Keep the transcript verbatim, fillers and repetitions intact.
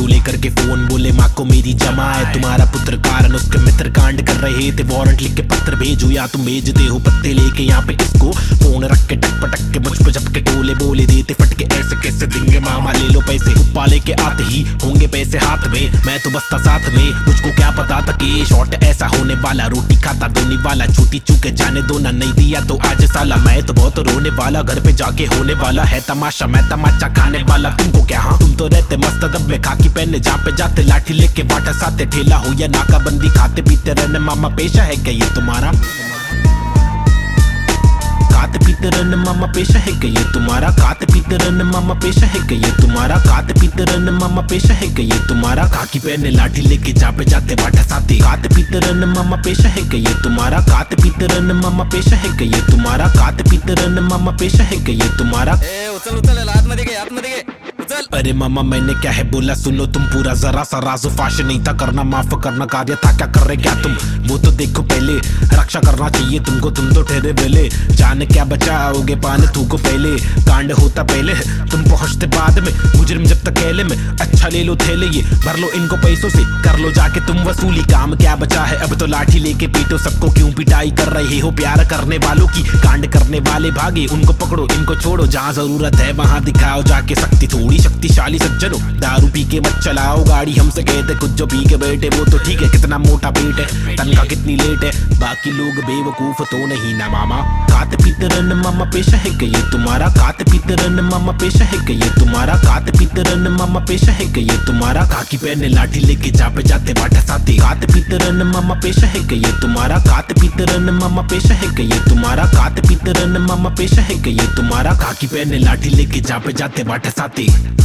तू लेकर के फोन बोले माँ को मेरी जमा है, तुम्हारा पुत्र कारण उसके मित्र कांड कर रहे थे, वारंट लिख के पत्र भेजो या तुम भेजते हो पत्ते लेके यहाँ पे किसको, फोन रख के टक पटक के मुझ पे झपके टोले बोले देते फटके, ऐसे कैसे देंगे मामा ले लो पैसे, उपा लेके आते ही होंगे पैसे हाथ में, मैं तो बसता साथ में, मुझको क्या पता था कि शॉर्ट ऐसा होने वाला, रोटी खाता धोने वाला, छोटी चूके जाने दो ना, नहीं दिया तो आज साला मैं तो बहुत रोने वाला, घर पे जाके होने वाला है तमाशा, मैं तमाचा खाने वाला, तुमको क्या हाँ, तुम तो रहते मस्त दब में खाकी पहने, जहाँ पे जाते लाठी लेके बाटा साथे, ठेला हो या नाकाबंदी खाते पीते रहने मामा पेशा है क्या ये तुम्हारा, खाते पीते रहने मामा पेशा है क्या ये तुम्हारा, खाते पीते रहने मामा पेशा है क्या ये तुम्हारा, खाते पीते रहने मामा पेशा है क्या ये तुम्हारा, खाकी पहने लाठी लेके जहाँ पे जाते बाटा साथी, खाते पीते रहने मामा पेशा है क्या ये तुम्हारा, खाते पीते रहने मामा पेशा है क्या ये तुम्हारा, खाते पीते रहने मामा पेशा है क्या ये तुम्हारा। उचल उचल आतमध्ये गे आतमध्ये गे उचल। अरे मामा मैंने क्या है बोला सुनो तुम पूरा, जरा सा राजो फाश नहीं था करना, माफ करना कार्य था क्या कर रहे क्या तुम, वो तो देखो पहले रक्षा करना चाहिए तुमको, तुम तो ठहरे बेले, जाने क्या बचाओगे पाने तू को पहले, कांड होता पहले तुम पहुंचते बाद में, मुजरिम जब तक कहले में, अच्छा ले लो थैले ये भर लो इनको पैसों से, कर लो जाके तुम वसूली, काम क्या बचा है अब तो लाठी लेके पीटो सबको, क्यों पिटाई कर रहे हो प्यार करने वालों की, कांड करने वाले भागे उनको पकड़ो इनको छोड़ो, जहाँ जरूरत है वहाँ दिखाओ जाके शक्ति, थोड़ी शक्तिशाली सज्जनों, दारू पी के मत चलाओ गाड़ी, हमसे कहते कुछ जो पी के बैठे वो तो ठीक है, कितना मोटा पेट है तनखा कितनी लेट है, बाकी लोग बेवकूफ तो नहीं ना मामा, खाते पीते रहने मामा पेशा है क्या ये तुम्हारा, खाते पीते रहने मामा पेशा है क्या ये तुम्हारा, खाते पीते रहने मामा पेशा है क्या ये तुम्हारा, खाकी पहने लाठी लेके जहाँ पे जाते बाटा साथी, खाते पीते रहने मामा पेशा है क्या ये तुम्हारा, खाते पीते रहने मामा पेशा है क्या ये तुम्हारा, खाते पीते रहने मामा पेशा है क्या ये तुम्हारा, खाकी पहने लाठी लेके जहाँ पे जाते बाटा साथी।